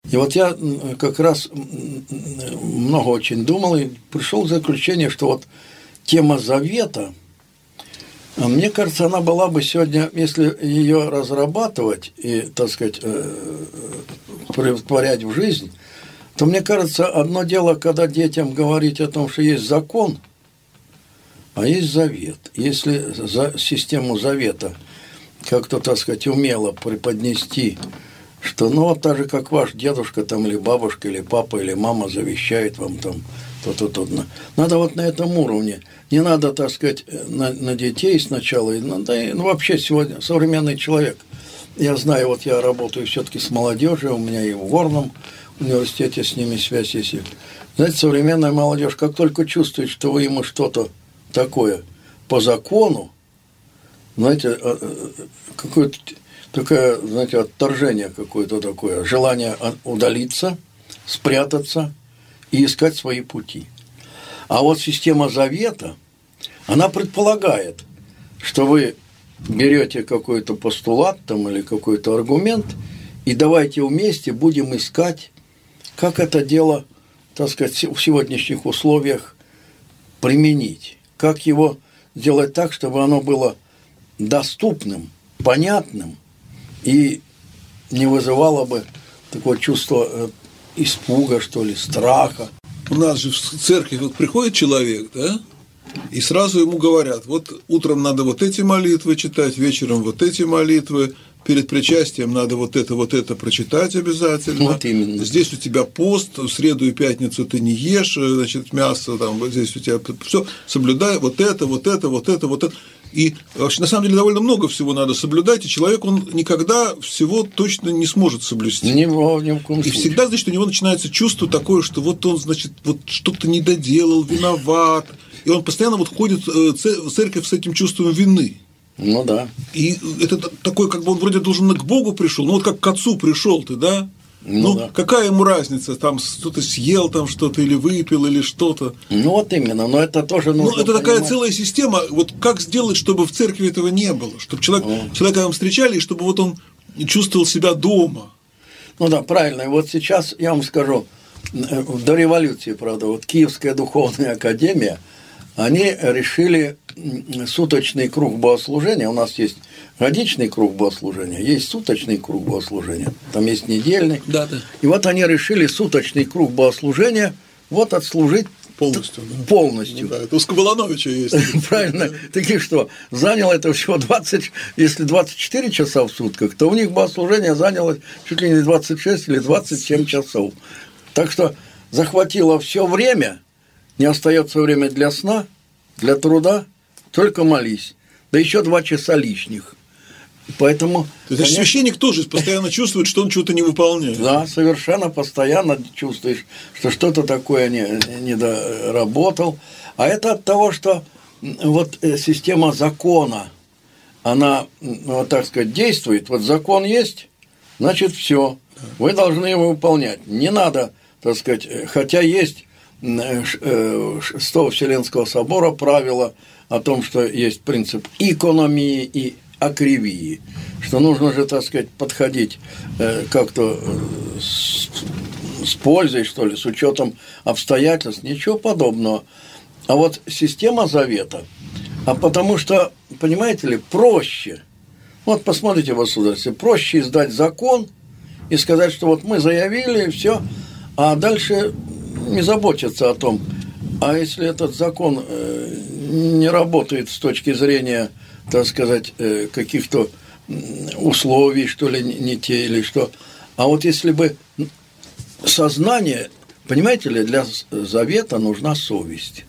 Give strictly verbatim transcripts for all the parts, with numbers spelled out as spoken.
И вот я как раз много очень думал и пришел к заключению, что вот тема завета, мне кажется, она была бы сегодня, если ее разрабатывать и, так сказать, претворять в жизнь, то, мне кажется, одно дело, когда детям говорить о том, что есть закон, а есть завет. Если за систему завета как-то, так сказать, умело преподнести, что, ну, вот так же, как ваш дедушка там, или бабушка, или папа, или мама завещает вам там то-то, то-то. Надо вот на этом уровне. Не надо, так сказать, на, на детей сначала, и, ну, да, и, ну, вообще сегодня современный человек. Я знаю, вот я работаю все-таки с молодежью, у меня и в Горном университете с ними связь есть. Знаете, современная молодежь, как только чувствует, что вы ему что-то такое по закону, знаете, какое-то такое, знаете, отторжение какое-то такое, желание удалиться, спрятаться и искать свои пути. А вот система завета, она предполагает, что вы берете какой-то постулат там, или какой-то аргумент, и давайте вместе будем искать, как это дело, так сказать, в сегодняшних условиях применить, как его сделать так, чтобы оно было доступным, понятным и не вызывало бы такое чувство испуга, что ли, страха. У нас же в церкви вот приходит человек, да, и сразу ему говорят, вот утром надо вот эти молитвы читать, вечером вот эти молитвы, перед причастием надо вот это, вот это прочитать обязательно. Вот именно. Здесь у тебя пост, в среду и пятницу ты не ешь, значит, мясо, там, вот здесь у тебя все, соблюдай вот это, вот это, вот это, вот это. И вообще, на самом деле, довольно много всего надо соблюдать, и человек, он никогда всего точно не сможет соблюсти. Ни в, ни в коем и случае. всегда, значит, у него начинается чувство такое, что вот он, значит, вот что-то не доделал, виноват, и он постоянно вот ходит в церковь с этим чувством вины. Ну да. И это такой, как бы он вроде должен к Богу пришел, ну вот как к отцу пришел ты, да? Ну, ну да. Какая ему разница, там что-то съел, там что-то или выпил, или что-то. Ну вот именно, но это тоже нужно. Ну, это понимать. Такая целая система. Вот как сделать, чтобы в церкви этого не было? Чтобы человек, ну. человека там встречали, и чтобы вот он чувствовал себя дома. Ну да, правильно. И вот сейчас я вам скажу, до революции, правда, вот Киевская духовная академия, они решили суточный круг богослужения. У нас есть годичный круг богослужения, есть суточный круг богослужения, там есть недельный. Да, да. И вот они решили суточный круг богослужения вот отслужить полностью. Да. Полностью. Ну, да, это у Скоболановича есть. Правильно. Такие что, заняло это всего двадцать, если двадцать четыре часа в сутках, то у них богослужение заняло чуть ли не двадцать шесть или двадцать семь часов. Так что захватило все время, не остается время для сна, для труда, только молись. Да еще два часа лишних. Поэтому, то есть, конечно, священник тоже постоянно чувствует, что он что-то не выполняет. Да, совершенно постоянно чувствуешь, что что-то такое не, не доработал. А это от того, что вот система закона, она, вот так сказать, действует. Вот закон есть, значит, все. Вы должны его выполнять. Не надо, так сказать, хотя есть шестого Вселенского собора правило о том, что есть принцип экономии и акривии, что нужно же, так сказать, подходить как-то с, с пользой, что ли, с учетом обстоятельств, ничего подобного. А вот система завета, а потому что, понимаете ли, проще, вот посмотрите, государство, проще издать закон и сказать, что вот мы заявили, и все, а дальше не заботиться о том, а если этот закон не работает с точки зрения, так сказать, каких-то условий, что ли, не те или что. А вот если бы сознание, понимаете ли, для завета нужна совесть.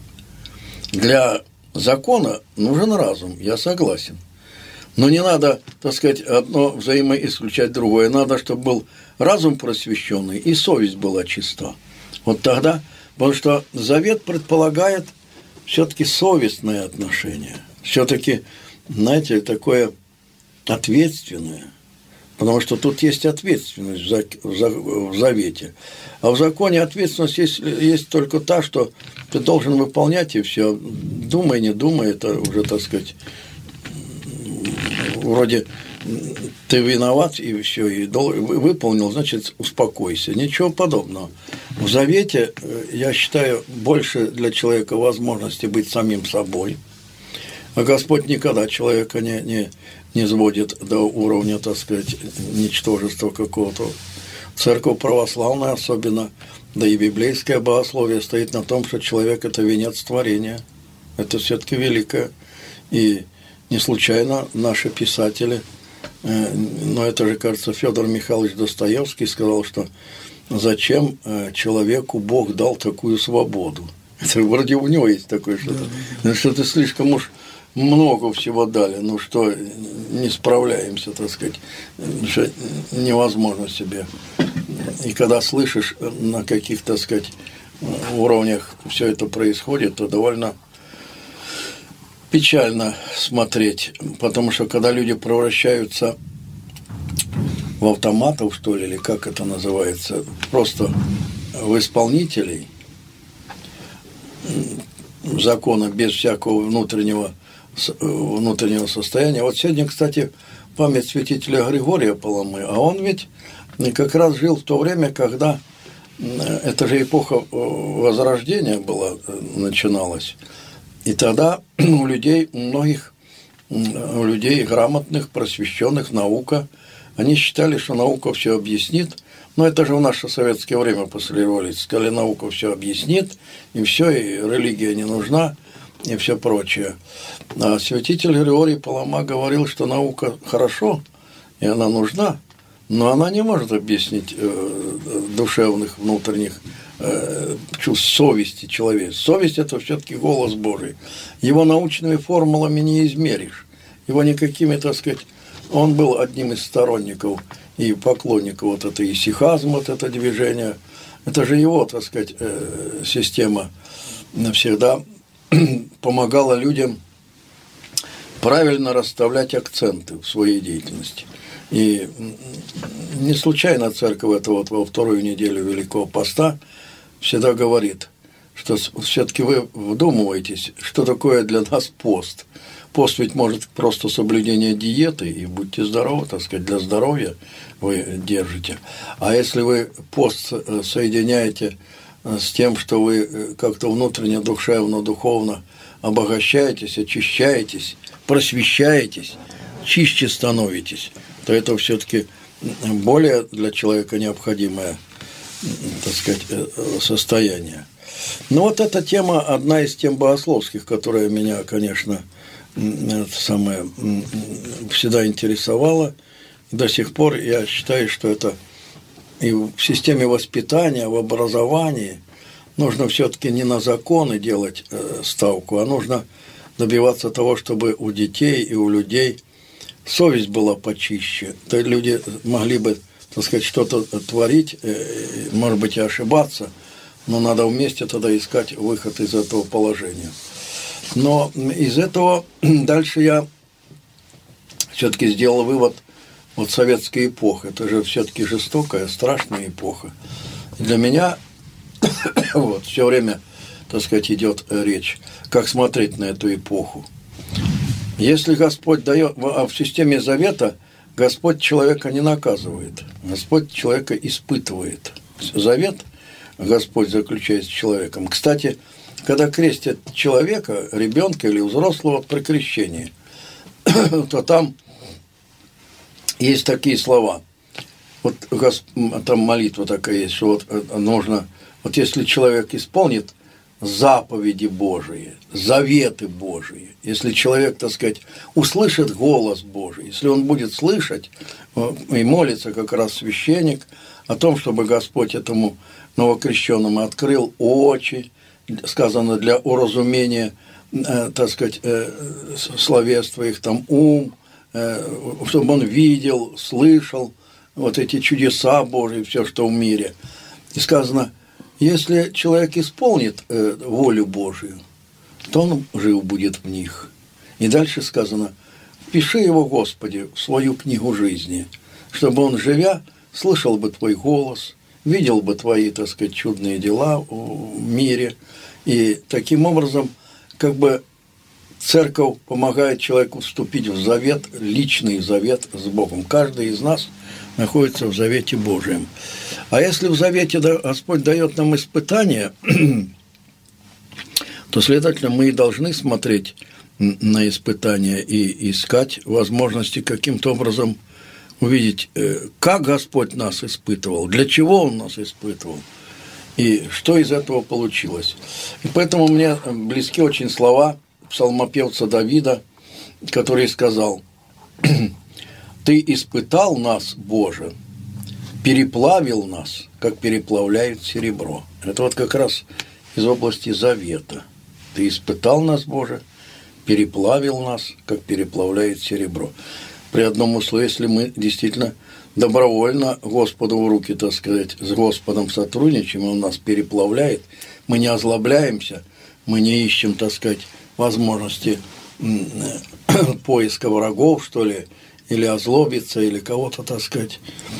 Для закона нужен разум, я согласен. Но не надо, так сказать, одно взаимоисключать другое. Надо, чтобы был разум просвещенный и совесть была чиста. Вот тогда, потому что завет предполагает все-таки совестное отношение. Все-таки, знаете, такое ответственное, потому что тут есть ответственность в завете, а в законе ответственность есть, есть только та, что ты должен выполнять, и все, думай, не думай, это уже, так сказать, вроде ты виноват, и все, и выполнил, значит, успокойся. Ничего подобного. В Завете, я считаю, больше для человека возможности быть самим собой. А Господь никогда человека не, не, не сводит до уровня, так сказать, ничтожества какого-то. Церковь православная особенно, да и библейское богословие стоит на том, что человек – это венец творения. Это все-таки великое. И не случайно наши писатели, но это же, кажется, Федор Михайлович Достоевский сказал, что зачем человеку Бог дал такую свободу. Это вроде у него есть такое что-то. Да. Что-то слишком уж много всего дали, ну что, не справляемся, так сказать, что невозможно себе. И когда слышишь, на каких, так сказать, уровнях все это происходит, то довольно печально смотреть, потому что когда люди превращаются в автоматов, что ли, или как это называется, просто в исполнителей закона без всякого внутреннего внутреннего состояния. Вот сегодня, кстати, память святителя Григория Паламы, а он ведь как раз жил в то время, когда это же эпоха Возрождения была, начиналась. И тогда у людей, у многих у людей грамотных, просвещенных, наука, они считали, что наука все объяснит. Но это же в наше советское время после революции. Сказали, наука все объяснит, и все, и религия не нужна, и все прочее. А святитель Григорий Палама говорил, что наука хорошо, и она нужна, но она не может объяснить э, душевных, внутренних э, чувств совести человека. Совесть – это все-таки голос Божий. Его научными формулами не измеришь. Его никакими, так сказать, он был одним из сторонников и поклонников вот этой исихазма, вот это движение. Это же его, так сказать, э, система всегда помогала людям правильно расставлять акценты в своей деятельности. И не случайно церковь это вот во вторую неделю Великого Поста всегда говорит, что все-таки вы вдумываетесь, что такое для нас пост. Пост ведь может просто соблюдение диеты, и будьте здоровы, так сказать, для здоровья вы держите. А если вы пост соединяете с тем, что вы как-то внутренне, душевно, духовно обогащаетесь, очищаетесь, просвещаетесь, чище становитесь, то это все-таки более для человека необходимое, так сказать, состояние. Ну вот эта тема одна из тем богословских, которая меня, конечно, самое, всегда интересовала. До сих пор я считаю, что это и в системе воспитания, в образовании нужно все-таки не на законы делать ставку, а нужно добиваться того, чтобы у детей и у людей совесть была почище. То есть люди могли бы, так сказать, что-то творить, может быть, и ошибаться, но надо вместе тогда искать выход из этого положения. Но из этого дальше я все-таки сделал вывод, вот советская эпоха, это же все-таки жестокая, страшная эпоха. И для меня вот все время, так сказать, идет речь, как смотреть на эту эпоху. Если Господь дает, а в системе завета Господь человека не наказывает, Господь человека испытывает. Завет Господь заключает с человеком. Кстати, когда крестят человека, ребенка или взрослого при крещении, то там есть такие слова. Вот там молитва такая есть, что вот нужно, вот если человек исполнит заповеди Божии, заветы Божии, если человек, так сказать, услышит голос Божий, если он будет слышать и молится как раз священник о том, чтобы Господь этому новокрещенному открыл очи, сказано, для уразумения, так сказать, словесства их, там ум, чтобы он видел, слышал вот эти чудеса Божьи, все, что в мире. И сказано, если человек исполнит волю Божию, то он жив будет в них. И дальше сказано, впиши его, Господи, в свою книгу жизни, чтобы он, живя, слышал бы Твой голос, видел бы Твои, так сказать, чудные дела в мире, и таким образом, как бы церковь помогает человеку вступить в завет, личный завет с Богом. Каждый из нас находится в завете Божьем. А если в завете Господь дает нам испытания, то, следовательно, мы и должны смотреть на испытания и искать возможности каким-то образом увидеть, как Господь нас испытывал, для чего Он нас испытывал, и что из этого получилось. И поэтому мне близки очень слова псалмопевца Давида, который сказал: «Ты испытал нас, Боже, переплавил нас, как переплавляет серебро». Это вот как раз из области завета. «Ты испытал нас, Боже, переплавил нас, как переплавляет серебро». При одном условии, если мы действительно добровольно Господу в руки, так сказать, с Господом сотрудничаем, Он нас переплавляет, мы не озлобляемся, мы не ищем, так сказать, возможности поиска врагов, что ли, или озлобиться, или кого-то, так сказать,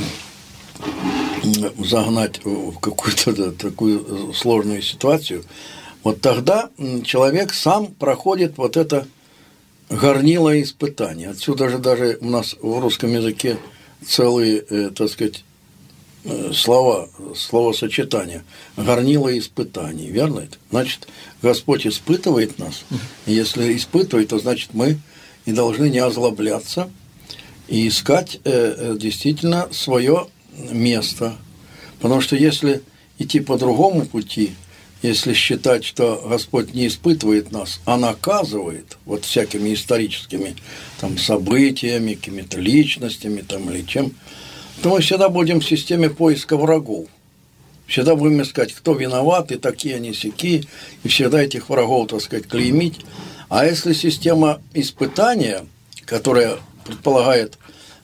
загнать в какую-то такую сложную ситуацию, вот тогда человек сам проходит вот это горнило испытания. Отсюда же даже у нас в русском языке целые, так сказать, слова, словосочетания. Горнило испытаний, верно это? Значит, Господь испытывает нас, и если испытывает, то значит мы и должны не озлобляться и искать действительно свое место. Потому что если идти по другому пути, если считать, что Господь не испытывает нас, а наказывает вот всякими историческими там, событиями, какими-то личностями там, или чем, то мы всегда будем в системе поиска врагов. Всегда будем искать, кто виноват, и такие, они сяки, и всегда этих врагов, так сказать, клеймить. А если система испытания, которая предполагает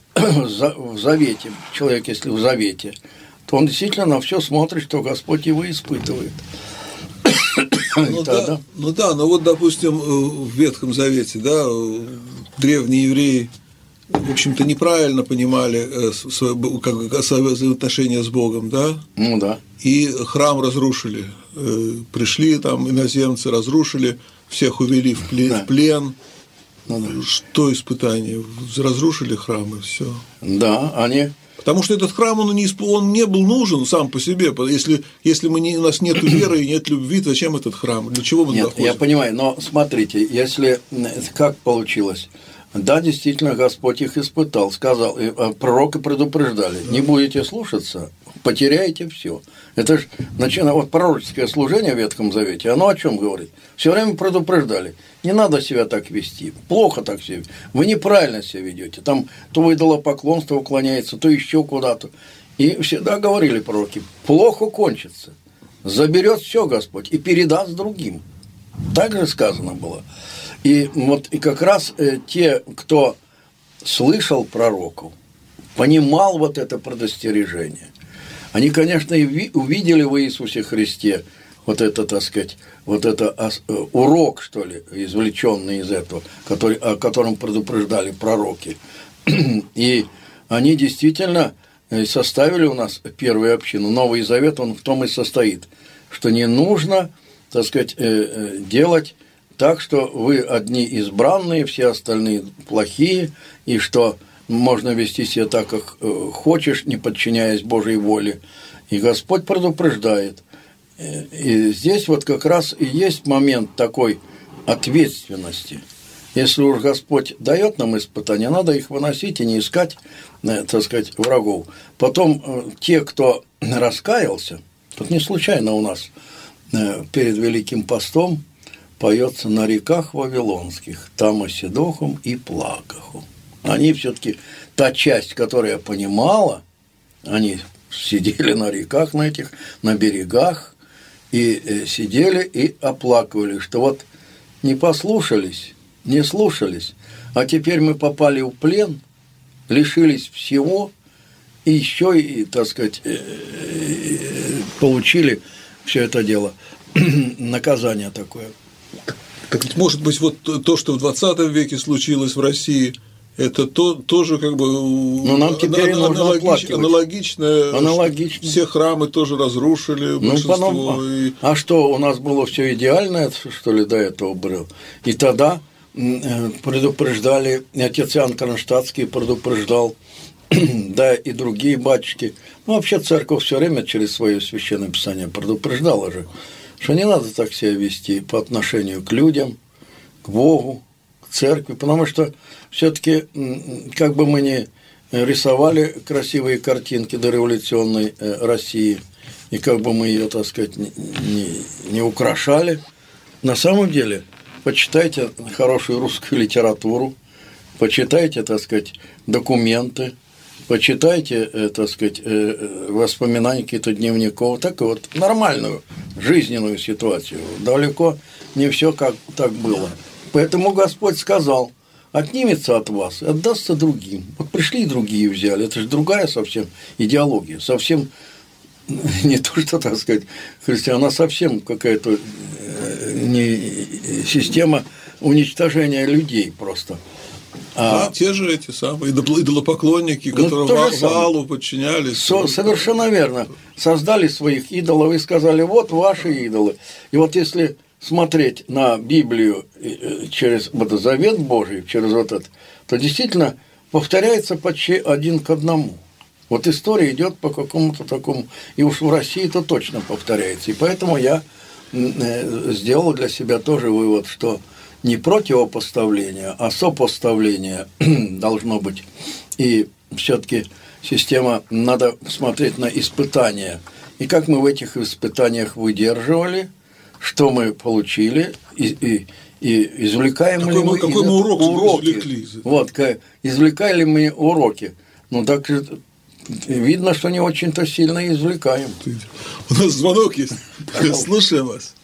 в завете, человек, если в завете, то он действительно на все смотрит, что Господь его испытывает. Ну да, да. ну да, но вот, допустим, в Ветхом Завете, да, древние евреи, в общем-то, неправильно понимали свое, как, свое взаимоотношение с Богом, да? Ну да. И храм разрушили. Пришли там иноземцы, разрушили, всех увели в плен. Да. В плен. Ну, да. Что испытание? Разрушили храм, и все. Да, они. Потому что этот храм, он не, он не был нужен сам по себе. Если, если мы не, у нас нет веры и нет любви, зачем этот храм? Для чего мы нет, доходим? Я понимаю, но смотрите, если как получилось? Да, действительно, Господь их испытал, сказал, пророки предупреждали, да. Не будете слушаться, потеряете все. Это же начиная вот пророческое служение в Ветхом Завете, оно о чем говорит? Все время предупреждали, не надо себя так вести, плохо так себя, вы неправильно себя ведете, там то в идолопоклонство уклоняется, то еще куда-то. И всегда говорили пророки, плохо кончится, заберет все Господь и передаст другим. Так же сказано было. И вот и как раз э, те, кто слышал пророков, понимал вот это предостережение, они, конечно, и ви- увидели в Иисусе Христе вот это, так сказать, вот это э, урок, что ли, извлеченный из этого, который, о котором предупреждали пророки. И они действительно составили у нас первую общину. Новый Завет, он в том и состоит, что не нужно, так сказать, э, э, делать так, что вы одни избранные, все остальные плохие, и что можно вести себя так, как хочешь, не подчиняясь Божьей воле. И Господь предупреждает. И здесь вот как раз и есть момент такой ответственности. Если уж Господь дает нам испытания, надо их выносить и не искать, так сказать, врагов. Потом те, кто раскаялся, тут не случайно у нас перед Великим постом поется на реках вавилонских, там оседохом и плакаху. Они все-таки, та часть, которая понимала, они сидели на реках, на этих, на берегах, и сидели и оплакивали, что вот не послушались, не слушались, а теперь мы попали в плен, лишились всего, и еще, и, так сказать, получили все это дело, наказание такое. Так ведь, может быть, вот то, что в двадцатом веке случилось в России, это то, тоже как бы ну, нам теперь аналогич, аналогично, аналогично. Все храмы тоже разрушили, большинство. Ну, и... А что, у нас было все идеальное, что ли, до этого было? И тогда предупреждали, и отец Иоанн Кронштадтский предупреждал, да, и другие батюшки. Ну, вообще церковь все время через свое священное писание предупреждала же, что не надо так себя вести по отношению к людям, к Богу, к церкви, потому что все-таки, как бы мы ни рисовали красивые картинки дореволюционной России, и как бы мы ее, так сказать, не, не украшали, на самом деле, почитайте хорошую русскую литературу, почитайте, так сказать, документы, почитайте, так сказать, воспоминания какие-то дневников, так и вот нормальную жизненную ситуацию. Далеко не все как так было. Поэтому Господь сказал: отнимется от вас и отдастся другим. Вот пришли и другие взяли. Это же другая совсем идеология, совсем не то, что, так сказать, христиан, а совсем какая-то не система уничтожения людей просто. А, да, те же эти самые идолопоклонники, которые ну, Ваалу подчинялись. Со, совершенно верно. Создали своих идолов и сказали: вот ваши идолы. И вот если смотреть на Библию через вот Завет Божий, через вот это, то действительно повторяется почти один к одному. Вот история идет по какому-то такому, и уж в России это точно повторяется. И поэтому я сделал для себя тоже вывод, что не противопоставление, а сопоставление должно быть. И все-таки система, надо смотреть на испытания. И как мы в этих испытаниях выдерживали, что мы получили, и, и, и извлекаем какой ли мы, мы, какой мы урок уроки. Извлекли. Вот, извлекаем ли мы уроки. Ну, так видно, что не очень-то сильно извлекаем. У нас звонок есть. Слушаем вас.